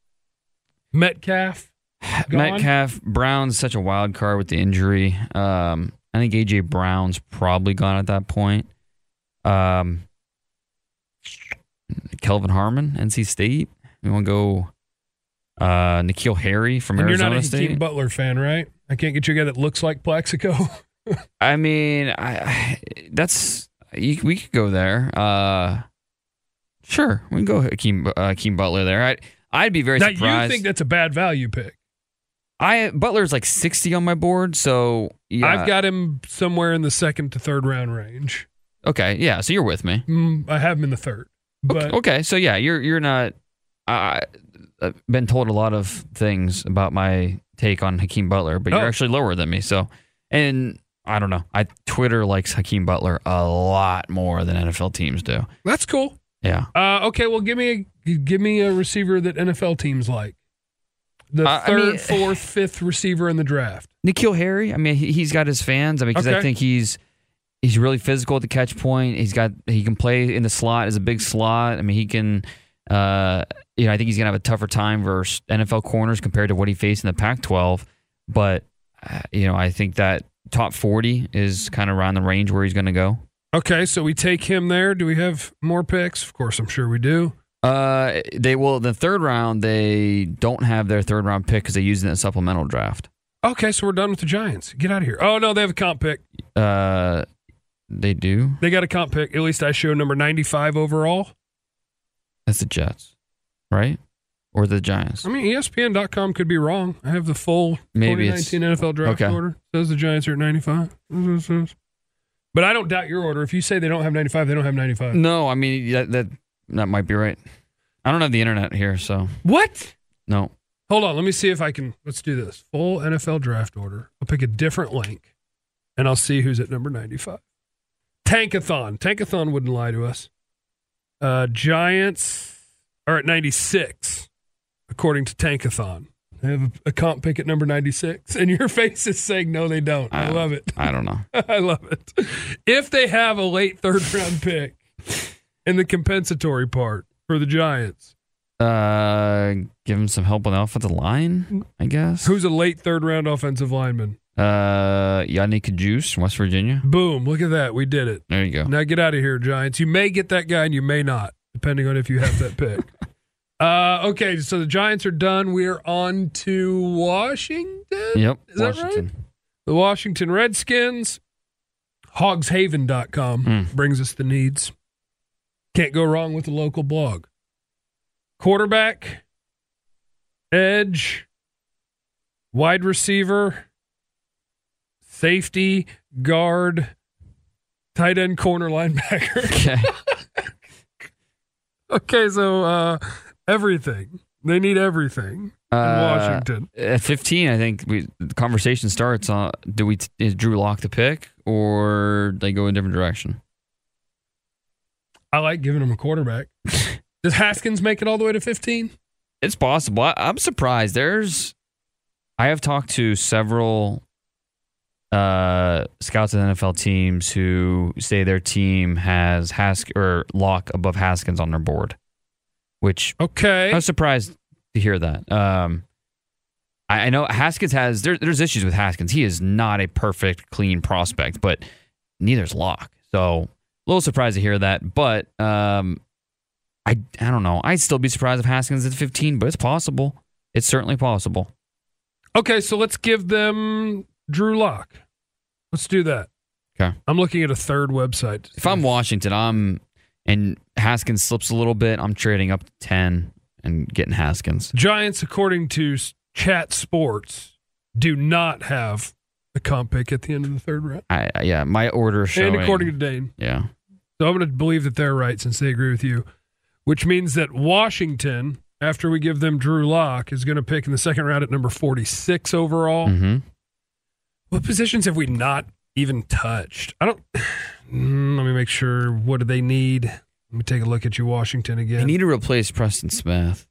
Metcalf? Gone? Metcalf, Brown's such a wild card with the injury. Um, I think A J Brown's probably gone at that point. Um, Kelvin Harmon, N C State. We want to go uh, N'Keal Harry from And Arizona you're not a State. Hakeem Butler fan, right? I can't get you a guy that looks like Plaxico. I mean, I, I that's you, we could go there. Uh, sure, we can go Hakeem, uh, Hakeem Butler there. I, I'd be very now, surprised. you think that's a bad value pick. I Butler's like sixty on my board, so yeah. I've got him somewhere in the second to third round range. Okay, yeah. So you're with me. Mm, I have him in the third. But Okay, okay, so yeah, you're you're not. I, I've been told a lot of things about my take on Hakeem Butler, but you're Oh. actually lower than me. So, and I don't know. I Twitter likes Hakeem Butler a lot more than N F L teams do. that's cool. Yeah. Uh, okay, well, give me a give me a receiver that N F L teams like. The Uh, I third, mean- fourth, fifth receiver in the draft. N'Keal Harry, I mean, he, he's got his fans. I mean, because Okay. I think he's he's really physical at the catch point. He's got he can play in the slot as a big slot. I mean, he can. Uh, you know, I think he's gonna have a tougher time versus N F L corners compared to what he faced in the Pac twelve. But uh, you know, I think that top forty is kind of around the range where he's gonna go. Okay, so we take him there. Do we have more picks? Of course, I'm sure we do. Uh, they will the third round. They don't have their third round pick because they used it in a supplemental draft. Okay, so we're done with the Giants. Get out of here. Oh, no, they have a comp pick. Uh, they do. They got a comp pick. At least I show number ninety-five overall. That's the Jets, right? Or the Giants? I mean, E S P N dot com could be wrong. I have the full Maybe twenty it's- nineteen N F L draft okay. order. Says the Giants are at ninety-five. But I don't doubt your order. If you say they don't have ninety-five, they don't have ninety-five. No, I mean that that that might be right. I don't have the internet here, so What? no. Hold on. Let me see if I can. Let's do this. Full N F L draft order. I'll pick a different link, and I'll see who's at number ninety-five. Tankathon. Tankathon wouldn't lie to us. Uh, Giants are at ninety-six, according to Tankathon. They have a, a comp pick at number ninety-six, and your face is saying no, they don't. I, I love it. I don't know. I love it. If they have a late third round pick in the compensatory part for the Giants, uh, give them some help on the offensive line, I guess. Who's a late third round offensive lineman? Uh, Yannick Kajus from West Virginia. Boom! Look at that. We did it. There you go. Now get out of here, Giants. You may get that guy, and you may not, depending on if you have that pick. Uh, okay, so the Giants are done. We're on to Washington. Yep, Is that Washington. right? The Washington Redskins. hogs haven dot com Mm. brings us the needs. Can't go wrong with the local blog. Quarterback, edge, wide receiver, safety, guard, tight end, corner, linebacker. Okay. Okay, so uh, everything. They need everything in Uh, Washington. At fifteen, I think we, the conversation starts on, do we, is Drew Lock the pick, or they go a different direction? I like giving them a quarterback. Does Haskins make it all the way to fifteen? It's possible. I, I'm surprised. There's, I have talked to several uh, scouts at N F L teams who say their team has Hask or Lock above Haskins on their board, which Okay. I was surprised to hear that. Um, I, I know Haskins has there, there's issues with Haskins. He is not a perfect, clean prospect, but neither's Lock. So a little surprised to hear that. But um, I I don't know. I'd still be surprised if Haskins is fifteen, but it's possible. It's certainly possible. Okay, so let's give them Drew Lock. Let's do that. Okay. I'm looking at a third website. If I'm Washington, I'm and Haskins slips a little bit, I'm trading up to ten and getting Haskins. Giants, according to Chat Sports, do not have a comp pick at the end of the third round. I, I yeah, my order is showing. And according to Dane. Yeah. So I'm going to believe that they're right since they agree with you, which means that Washington, after we give them Drew Lock, is going to pick in the second round at number forty-six overall. Mm-hmm. What positions have we not even touched? I don't. Mm, let me make sure. What do they need? Let me take a look at you, Washington, again. They need to replace Preston Smith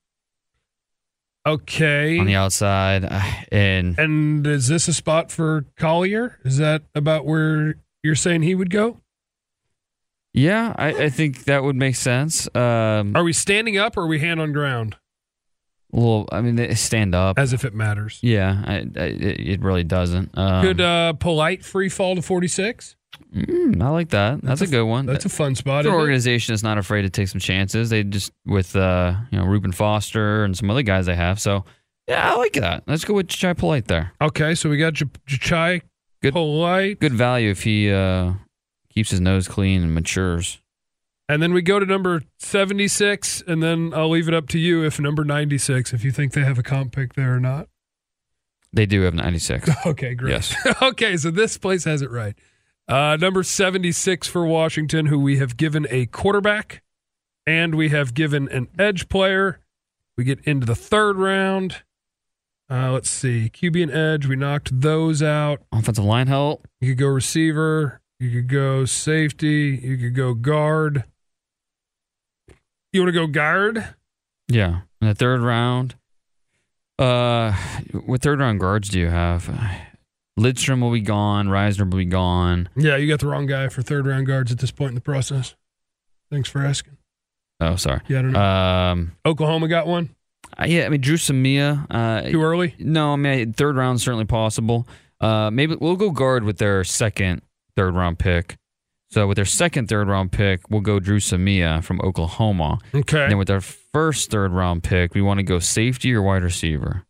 Okay. on the outside. Uh, And And is this a spot for Collier? Is that about where you're saying he would go? yeah, I, I think that would make sense. Um, Are we standing up or are we hand on ground? a little, I mean, they stand up. As if it matters. Yeah, I, I, it it really doesn't. Um, Could uh, Polite free fall to forty-six? mm, I like that. That's, That's a, a- good one. That's a fun spot. It's an isn't it? organization that's not afraid to take some chances. They just with uh, you know Reuben Foster and some other guys they have. So yeah, I like that. Let's go with Jachai Polite there. Okay, so we got J- Jachai Good- Polite. Good value if he uh, keeps his nose clean and matures. And then we go to number seventy-six, and then I'll leave it up to you if number ninety-six, if you think they have a comp pick there or not. They do have ninety-six. Okay, great. Yes. Okay, so this place has it right. Uh, number seventy-six for Washington, who we have given a quarterback, and we have given an edge player. We get into the third round. Uh, let's see. Q B and edge, we knocked those out. Offensive line help. You could go receiver. You could go safety. You could go guard. You want to go guard? Yeah, in the third round. Uh, what third round guards do you have? Lidstrom will be gone. Reisner will be gone. Yeah, you got the wrong guy for third round guards at this point in the process. Thanks for asking. Oh, sorry. Yeah, I don't know. Um, Oklahoma got one? uh, yeah, I mean Drew Samia. Uh, Too early? no, I mean third round certainly possible. Uh, maybe we'll go guard with their second third round pick. So with their second third round pick, we'll go Drew Samia from Oklahoma. Okay. And then with our first third round pick, we want to go safety or wide receiver.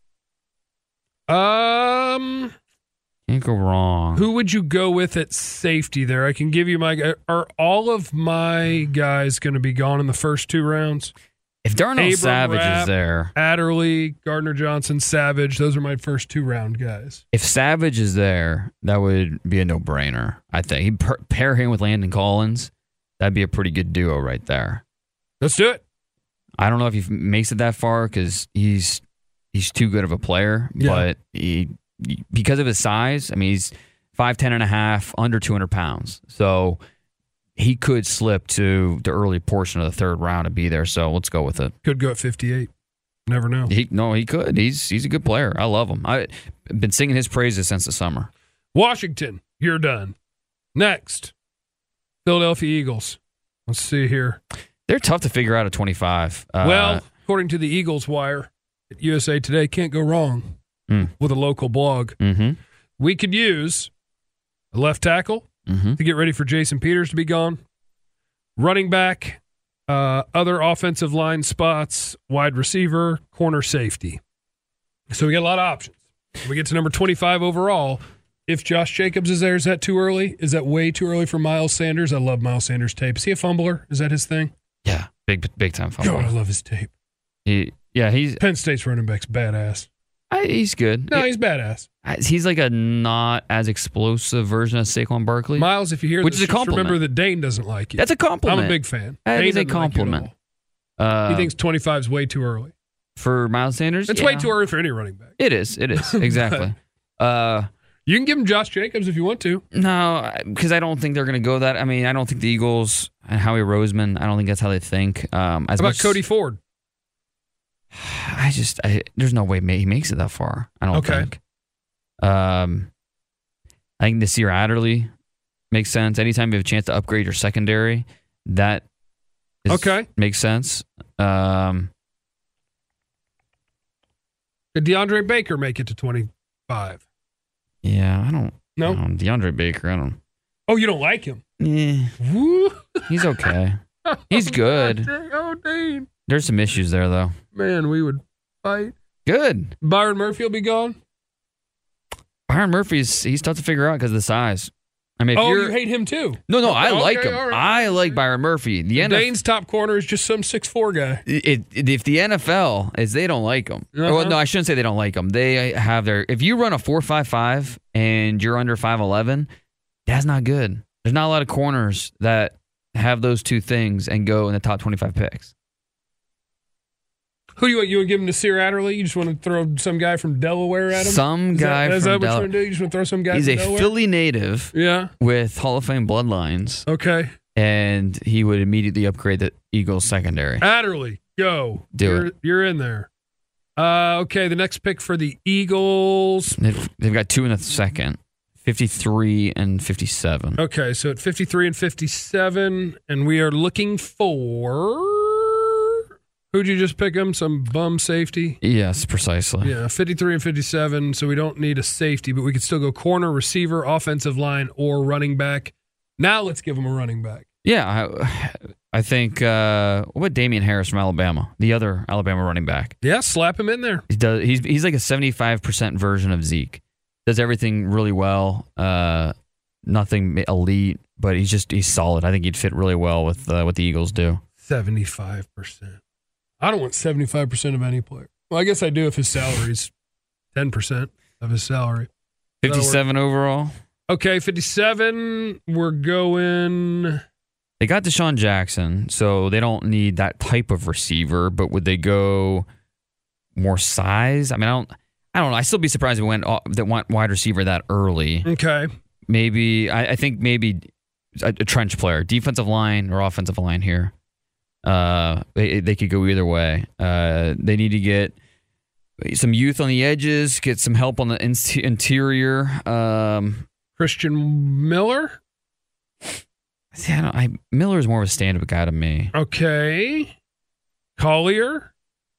Um, Can't go wrong. who would you go with at safety there? I can give you my. Are all of my guys going to be gone in the first two rounds? If Darnell Abram Savage Rapp, is there, Adderley, Gardner Johnson, Savage. Those are my first two round guys. if Savage is there, that would be a no brainer. I think he'd per- pair him with Landon Collins. That'd be a pretty good duo right there. Let's do it. I don't know if he makes it that far because he's he's too good of a player, Yeah. but he because of his size. I mean, he's five ten and a half, under two hundred pounds. So he could slip to the early portion of the third round and be there. So let's go with it. Could go at fifty-eight. Never know. He, no, he could. He's he's a good player. I love him. I've been singing his praises since the summer. Washington, you're done. Next, Philadelphia Eagles. Let's see here. They're tough to figure out at twenty-five. Uh, Well, according to the Eagles Wire at U S A Today, can't go wrong Mm. with a local blog. Mm-hmm. We could use a left tackle Mm-hmm. to get ready for Jason Peters to be gone, running back, uh, other offensive line spots, wide receiver, corner safety. So we got a lot of options. We get to number twenty-five overall. If Josh Jacobs is there, is that too early? Is that way too early for Miles Sanders? I love Miles Sanders' tape. Is he a fumbler? Is that his thing? Yeah, big big time fumble. God, I love his tape. He, yeah, he's Penn State's running back's badass. I, he's good. No, he's badass. He's like a not as explosive version of Saquon Barkley. Miles, if you hear Which this, is a just compliment. remember that Dane doesn't like you. That's a compliment. I'm a big fan. That Dane is a doesn't like you at compliment. all. Uh, He thinks twenty-five is way too early. for Miles Sanders. It's yeah. way too early for any running back. It is. It is exactly. uh, You can give him Josh Jacobs if you want to. no, because I don't think they're going to go that. I mean, I don't think the Eagles and Howie Roseman. I don't think that's how they think. Um, as How about much, Cody Ford? I just I, there's no way he makes it that far. I don't Okay. think. Um, I think Nasir Adderley makes sense. Anytime you have a chance to upgrade your secondary, that is, Okay. makes sense. Um, Did DeAndre Baker make it to twenty-five? yeah, I don't. No? I don't- DeAndre Baker. I don't. Oh, you don't like him? Yeah, Woo. he's okay. He's good. Oh, Dane. There's some issues there though. Man, we would fight. Good. Byron Murphy will be gone. Byron Murphy's he's tough to figure out because of the size. I mean, if Oh, you're, you hate him too. no, no, I Okay, like him. all right. I like Byron Murphy. The N F L, Dane's top corner is just some six foot four guy. it, it, if the N F L is they don't like him. Uh-huh. Well, no, I shouldn't say they don't like him. They have their. If you run a four five five and you're under five eleven, that's not good. There's not a lot of corners that have those two things and go in the top twenty-five picks. Who do you want? You want to give him to Nasir Adderley? You just want to throw some guy from Delaware at him? Some Is that- guy Is from that what you Delaware. want to do? You just want to throw some guy He's from a Delaware? Philly native Yeah. with Hall of Fame bloodlines, Okay. and he would immediately upgrade the Eagles secondary. Adderley, go. Do you're, it. You're in there. Uh, okay, the next pick for the Eagles. They've, they've got two in the second, fifty-three and fifty-seven. Okay, so at fifty-three and fifty-seven, and we are looking for. Who'd you just pick him? Some bum safety? Yes, precisely. Yeah, fifty-three and fifty-seven, so we don't need a safety, but we could still go corner, receiver, offensive line, or running back. Now let's give him a running back. Yeah, I, I think. Uh, what about Damian Harris from Alabama, the other Alabama running back? Yeah, slap him in there. He does. He's he's like a seventy-five percent version of Zeke. Does everything really well. Uh, nothing elite, but he's just he's solid. I think he'd fit really well with uh, what the Eagles do. seventy-five percent. I don't want seventy-five percent of any player. Well, I guess I do if his salary's ten percent of his salary. fifty-seven overall. Okay, fifty-seven. We're going. They got Deshaun Jackson, so they don't need that type of receiver. But would they go more size? I mean, I don't. I don't know. I'd still be surprised if we went that went wide receiver that early. Okay. Maybe I, I think maybe a, a trench player, defensive line or offensive line here. Uh, they they could go either way. Uh, they need to get some youth on the edges, get some help on the in- interior. Um, Christian Miller. see, I don't, I, Miller is more of a stand-up guy to me. Okay. Collier.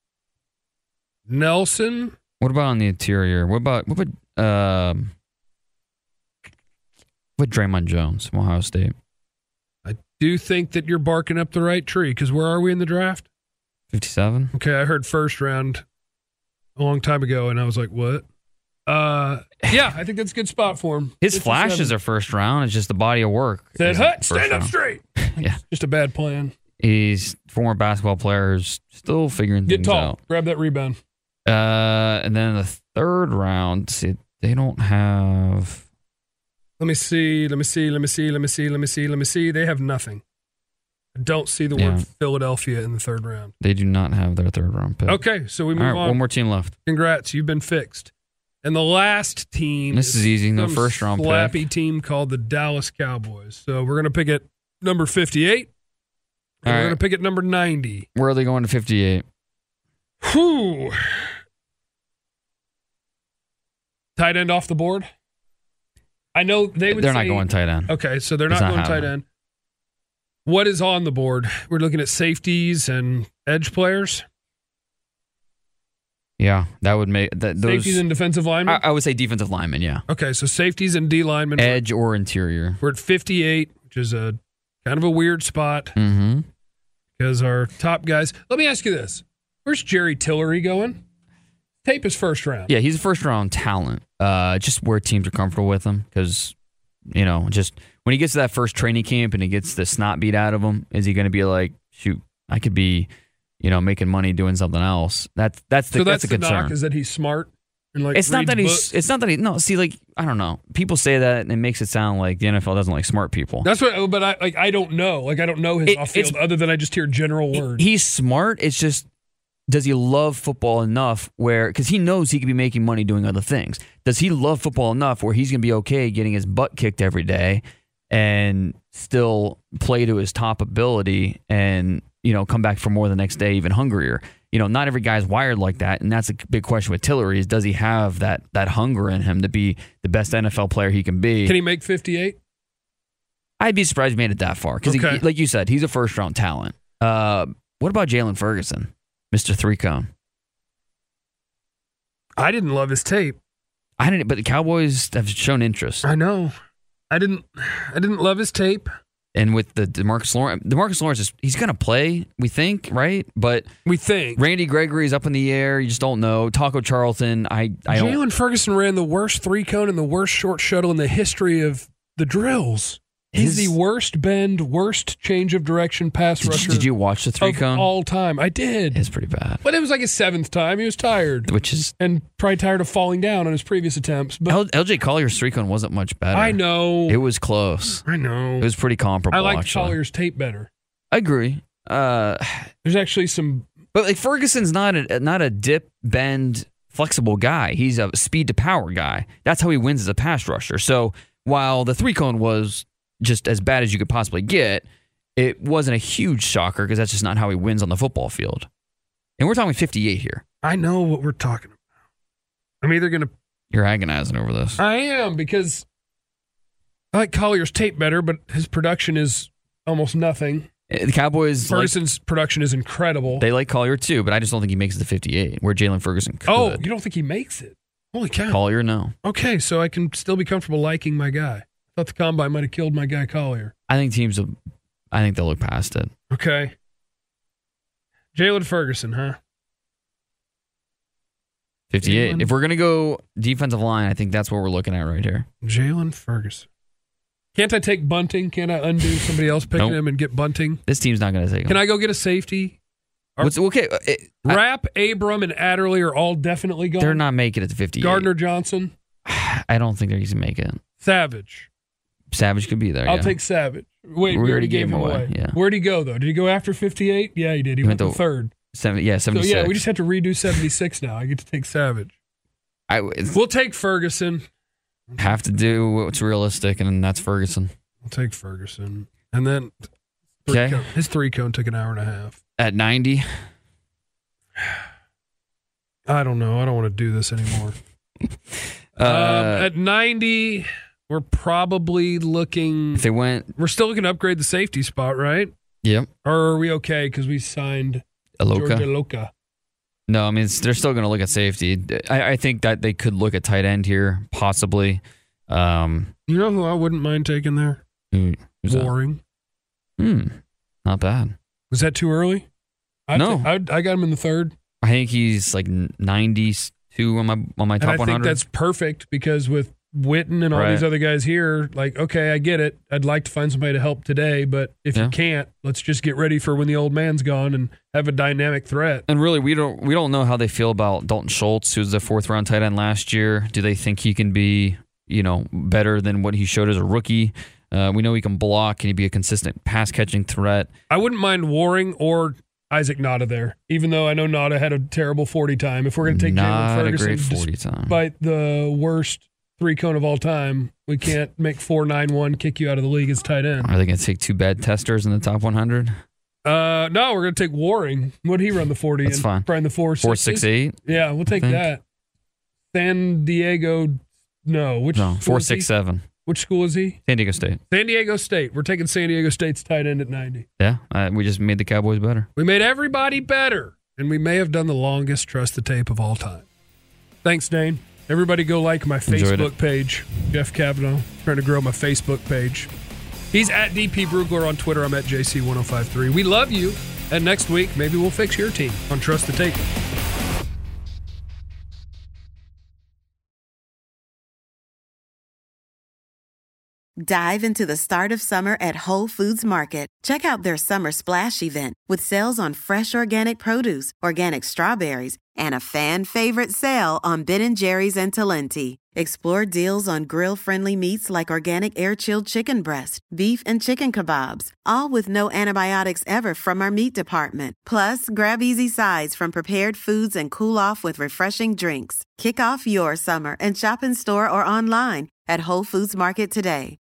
Nelson. What about on the interior? What about what about um, what Draymond Jones from Ohio State? I do think that you're barking up the right tree because where are we in the draft? fifty-seven. Okay, I heard first round a long time ago, and I was like, what? Uh, yeah, I think that's a good spot for him. His flashes are first round. It's just the body of work. Said, is hut, first stand up round. straight. Yeah. Just a bad plan. He's former basketball player who's still figuring Get things tall. out. Grab that rebound. Uh, and then the third round, see, they don't have. Let me see. Let me see. Let me see. Let me see. Let me see. Let me see. They have nothing. I don't see the Yeah. word Philadelphia in the third round. They do not have their third round pick. Okay, so we All move right, on. one more team left. Congrats, you've been fixed. And the last team. This is easy, no some first round pick. Slappy team called the Dallas Cowboys. So we're gonna pick at number fifty-eight. And All we're right. gonna pick at number ninety. Where are they going to fifty-eight? Whew. Tight end off the board? I know they would They're say, not going tight end. Okay, so they're It's not not going tight happening. end. What is on the board? We're looking at safeties and edge players? Yeah, that would make that those. Safeties and defensive linemen? I, I would say defensive lineman. Yeah, Okay, so safeties and D linemen. edge or interior. We're at fifty-eight, which is a kind of a weird spot Mm-hmm. because our top guys. Let me ask you this: where's Jerry Tillery going? Tape is first round. Yeah, he's a first round talent. Uh, just where teams are comfortable with him, because you know, just when he gets to that first training camp and he gets the snot beat out of him, is he going to be like, shoot, I could be, you know, making money doing something else? That's that's the So that's, that's a the concern. knock, is that he's smart and like It's not reads that he's. books? It's not that he. No, see, like I don't know. People say that and it makes it sound like the N F L doesn't like smart people. That's what. But I like I don't know. Like I don't know his It- off field it's- other than I just hear general words. He's smart. It's just, does he love football enough where, because he knows he could be making money doing other things. Does he love football enough where he's going to be okay getting his butt kicked every day and still play to his top ability and, you know, come back for more the next day even hungrier? You know, not every guy's wired like that, and that's a big question with Tillery is, does he have that that hunger in him to be the best N F L player he can be? Can he make fifty-eight? I'd be surprised he made it that far because, Okay. like you said, he's a first round talent. Uh, what about Jalen Ferguson, Mister Three Cone? I didn't love his tape. I didn't, but the Cowboys have shown interest. I know. I didn't. I didn't love his tape. And with the DeMarcus Lawrence, DeMarcus Lawrence is he's going to play, we think, right? But We think Randy Gregory is up in the air. You just don't know. Taco Charlton, I, I don't. Jalen Ferguson ran the worst three cone and the worst short shuttle in the history of the drills. He's His- the worst bend, worst change of direction pass Did, rusher you- did you watch the three of cone? all time. I did. It's pretty bad. But it was like his seventh time. He was tired Which is and probably tired of falling down on his previous attempts. But L, L J Collier's three cone wasn't much better. I know. It was close. I know. It was pretty comparable. I like actually. Collier's tape better. I agree. Uh, There's actually some. But like Ferguson's not a not a dip bend flexible guy. He's a speed to power guy. That's how he wins as a pass rusher. So while the three cone was just as bad as you could possibly get, it wasn't a huge shocker because that's just not how he wins on the football field. And we're talking fifty-eight here. I know what we're talking about. I'm either going to. You're agonizing over this. I am because I like Collier's tape better, but his production is almost nothing. The Cowboys, like, Ferguson's production is incredible. they like Collier too, but I just don't think he makes it to fifty-eight, where Jalen Ferguson could. oh, you don't think he makes it? Holy cow. Collier, no. Okay, so I can still be comfortable liking my guy. I thought the combine might have killed my guy Collier. I think teams will, I think they'll look past it. Okay. Jalen Ferguson, huh? fifty-eight. Jalen- If we're going to go defensive line, I think that's what we're looking at right here. Jalen Ferguson. Can't I take Bunting? Can't I undo somebody else picking Nope. him and get Bunting? This team's not going to take him. Can I go get a safety? What's, okay, uh, it, I- Rapp, Abram, and Adderley are all definitely gone. they're not making it to fifty-eight. Gardner Johnson, I don't think they're going to make it. Savage. Savage could be there. I'll yeah. take Savage. Wait, We we, already already gave gave him him away. away, yeah. Where'd he go, though? Did he go after fifty-eight? Yeah, he did. He, He went, went to to- third. Seven, yeah, So, seventy-six. yeah, we just have to redo seventy-six now. I get to take Savage. I it's- We'll take Ferguson. have to do what's realistic, and that's Ferguson. We'll take Ferguson. And then Okay. three cone. His three cone took an hour and a half. At ninety, I don't know. I don't want to do this anymore. uh, um, at ninety, we're probably looking. if they went, We're still looking to upgrade the safety spot, right? yep, Or are we okay because we signed Georgia Aloka. Loca? No, I mean, it's, they're still going to look at safety. I, I think that they could look at tight end here, possibly. Um, You know who I wouldn't mind taking there? who- who's that? Boring. Hmm, not bad. Was that too early? I'd No. ta- I'd- I got him in the third. I think he's like ninety-two on my on my And top I one think hundred. that's perfect because with Witten and all Right. these other guys here, like, okay, I get it. I'd like to find somebody to help today, but if Yeah. you can't, let's just get ready for when the old man's gone and have a dynamic threat. And really, we don't we don't know how they feel about Dalton Schultz, who was the fourth round tight end last year. Do they think he can be, you know, better than what he showed as a rookie? Uh, we know he can block. Can he be a consistent pass catching threat? I wouldn't mind Waring or Isaac Nada there, even though I know Nada had a terrible forty time. If we're going to take Jalen Not a Ferguson, great forty time. despite the worst three cone of all time, we can't make four nine one kick you out of the league as tight end. Are they going to take two bad testers in the top one hundred? Uh, no, we're going to take Waring. What did he run the forty That's in? fine. Probably in the four four six eight. Yeah, we'll take that. San Diego, no. Which No, four six is seven. Which school is he? San Diego State. San Diego State. We're taking San Diego State's tight end at ninety. Yeah, uh, we just made the Cowboys better. We made everybody better, and we may have done the longest Trust the Tape of all time. Thanks, Dane. Everybody go like my Enjoyed Facebook it. page. Jeff Kavanaugh, trying to grow my Facebook page. He's at D P Brugler on Twitter. I'm at J C one oh five three. We love you, and next week, maybe we'll fix your team on Trust the Tape. Dive into the start of summer at Whole Foods Market. Check out their Summer Splash event with sales on fresh organic produce, organic strawberries, and a fan-favorite sale on Ben and Jerry's and Talenti. Explore deals on grill-friendly meats like organic air-chilled chicken breast, beef and chicken kebabs, all with no antibiotics ever from our meat department. Plus, grab easy sides from prepared foods and cool off with refreshing drinks. Kick off your summer and shop in store or online at Whole Foods Market today.